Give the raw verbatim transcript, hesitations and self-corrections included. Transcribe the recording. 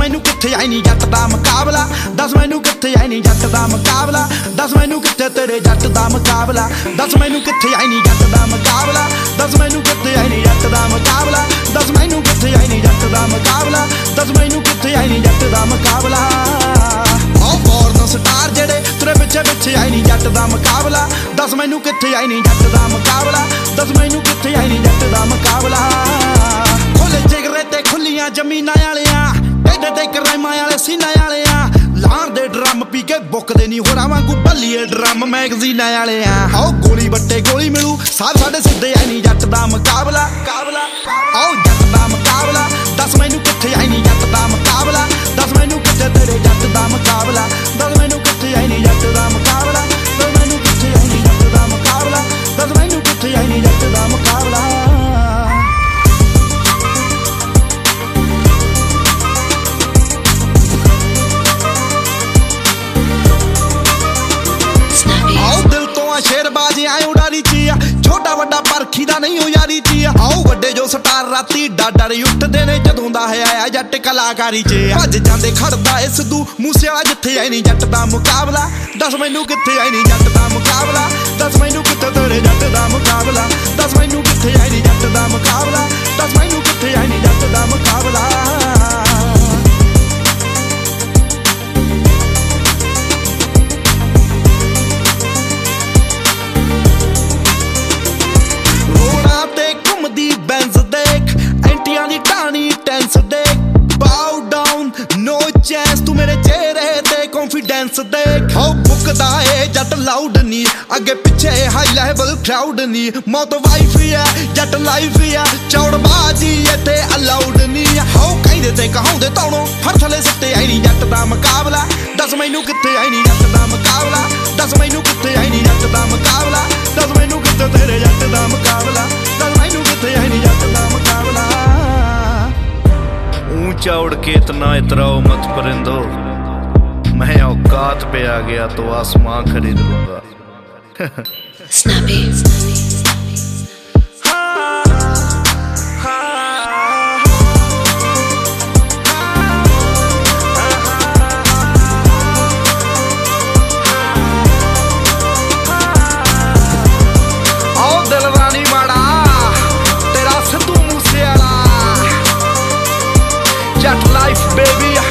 मैनू कित्थे आई नी जट दा मुकाबला, दस मैनू कित्थे आई नी जट दा मुकाबला, दस मैनू कित्थे तेरे जट दा मुकाबला, दस मैनू कित्थे आई नी जट दा मुकाबला, दस मैनू कित्थे आई नी जट दा मुकाबला, दस मैनू कित्थे आई नी जट दा मुकाबला, दस मैनू कित्थे आई नी जट दा मुकाबला। ओ फॉरन स्टार जेड़े तेरे पिछे पिछे आई नी जट दा मुकाबला, दस मैनू कित्थे आई नी जट दा मुकाबला, दस मैनू कित्थे आई नी जट दा मुकाबला। खुले जिगरे ते खुलियां जमीनां वालियां, टेढ़े ते कराइमां वाले सीनां वालियां, लाण दे ड्रम पी के बुकदे नी होरां वांगू भल्लीए ड्रम मैगजीनां वालियां। आओ गोली बट्टे गोली मिलू सार साडे सिद्धे आई नी जट दा मुकाबला, मुकाबला। आओ जट दा मुकाबला, दस मैनू कित्थे आई नी जट दा मुकाबला, दस मैनू कित्थे तेरे जट दा मुकाबला, दस मैनू कित्थे आई नी जट दा मुकाबला, दस मैनू कित्थे आई नी जट दा मुकाबला, दस मैनू कित्थे आई नी जट दा मुकाबला। शेरबाजी आए उड़ारी चिया, छोटा वड्डा परखी दा नहीं हो यारी चिया। आओ वड्डे जो स्टार राती डाडर उठदे ने जदों दा है आया जट कलाकारी च। भज जांदे खड़दा ए सिद्धू मूसे वाला जिथे आई नी जट दा मुकाबला, दस मैनू कित्थे आई नी जट दा मुकाबला, दस मैनू कित्थे तेरे जट दा मुकाबला, दस मैनू कित्थे आई नी जट दा मुकाबला, दस मैनू कित्थे आई नी जट दा मुकाबला। तू मेरे चेहरे ते कॉन्फिडेंस देख, हो बुकदा है जट लाउड नी, अगे पिछे हाई लेवल क्राउड नी। मौत वाइफ है जट लाइफ है, चौड़बाजी इत्थे अलाउड नी। हो कहंदे ते कहाउंदे तौणों फर थले सिट्टे आई नी जट दा मुकाबला, दस मैनू कित्थे आई नी जट दा मुकाबला, दस मैनू कित्थे आई नी जट दा मुकाबला, दस मैनू कित्थे तेरे जट दा मुकाबला, दस मैनू कित्थे आई नी जट दा मुकाबला। ऊंचा उड़ के इतना इतराओ मत परिंदो, मैं औकात पे आ गया तो आसमां खरीद लूंगा। आओ दिल रानी माड़ा तेरा सिद्धू मूसे वाला, जट लाइफ बेबी।